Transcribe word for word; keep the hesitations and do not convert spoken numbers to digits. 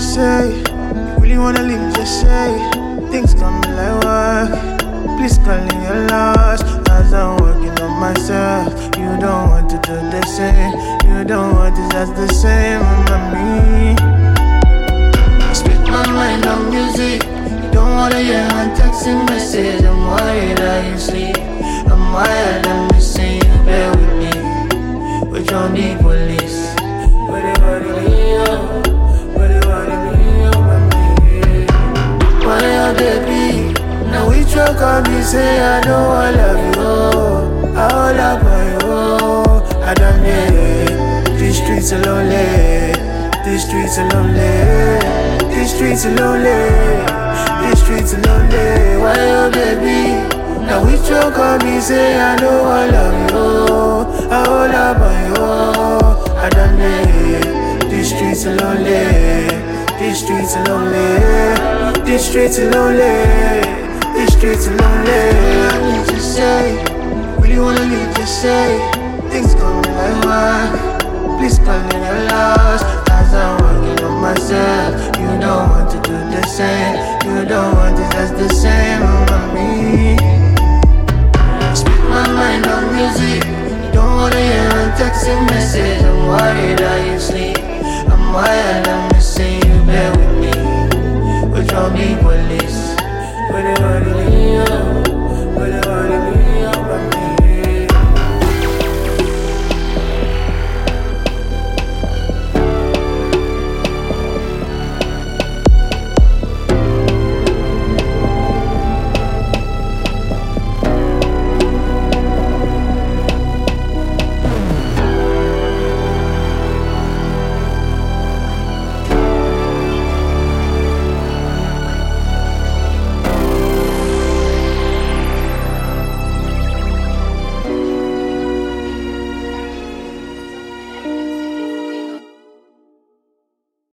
just say. You really wanna leave, just say. Things coming like work. Please call in your loss. As I'm working on myself. You don't want to do the same. You don't want it just the same, mommy. I speak my mind on music. You don't wanna hear my texting message. I'm worried that you sleep. I'm wired, I'm missing you, bear with me. But you're the police. What they want to be, what they want to be, mommy. Why your baby? Now we truck on me, say I know I love you. I love you. I done it. These streets are lonely. These streets are lonely. These streets are lonely. These streets are lonely. Why your baby? Now we choke on me, say I know I love you. I all about you. I done it. These streets are lonely. These streets are lonely. These streets are lonely. These streets are lonely. I need to say, really wanna leave, just say. Things coming like work. Please call me the lost. As I'm working on myself. You don't want to do the same. You don't want it just the same, mommy. My mind on music. You don't wanna hear a texting message.